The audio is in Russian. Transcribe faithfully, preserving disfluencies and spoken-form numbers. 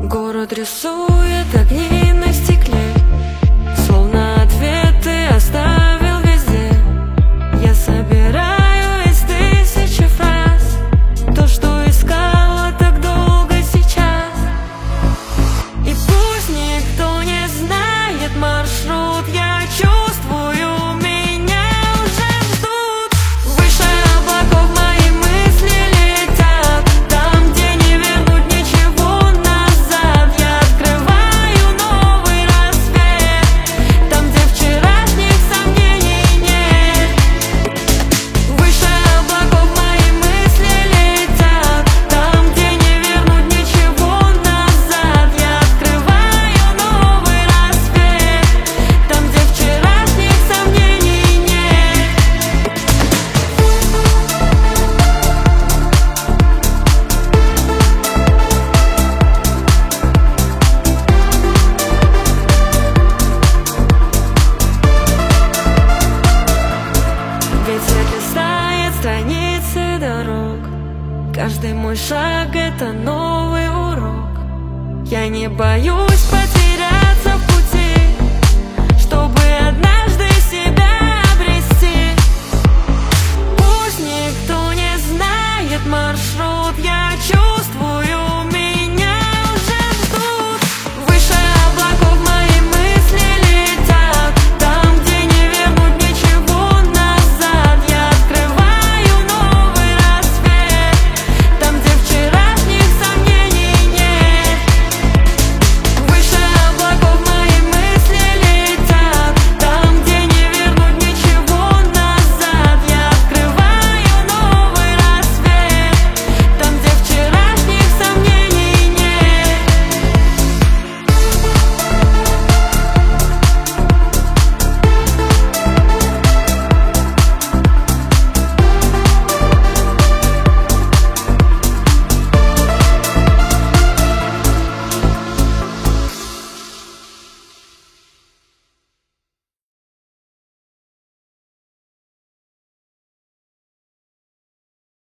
Город рисует огни на стекле, словно ответы оставил везде. Я собираю из тысячи фраз то, что искала так долго сейчас. И пусть никто не знает маршрут, я чувствую, меня уже ждут. Выше облаков мои мысли летят, там, где не вернуть ничего назад. Я открываю новый рассвет, там, где вчерашних сомнений нет. Выше облаков мои мысли летят, там, где не вернуть ничего назад. Я открываю новый рассвет, там, где вчерашних сомнений нет. Ведь свет листает страницы дорог, каждый мой шаг — это новый урок. Я не боюсь потерять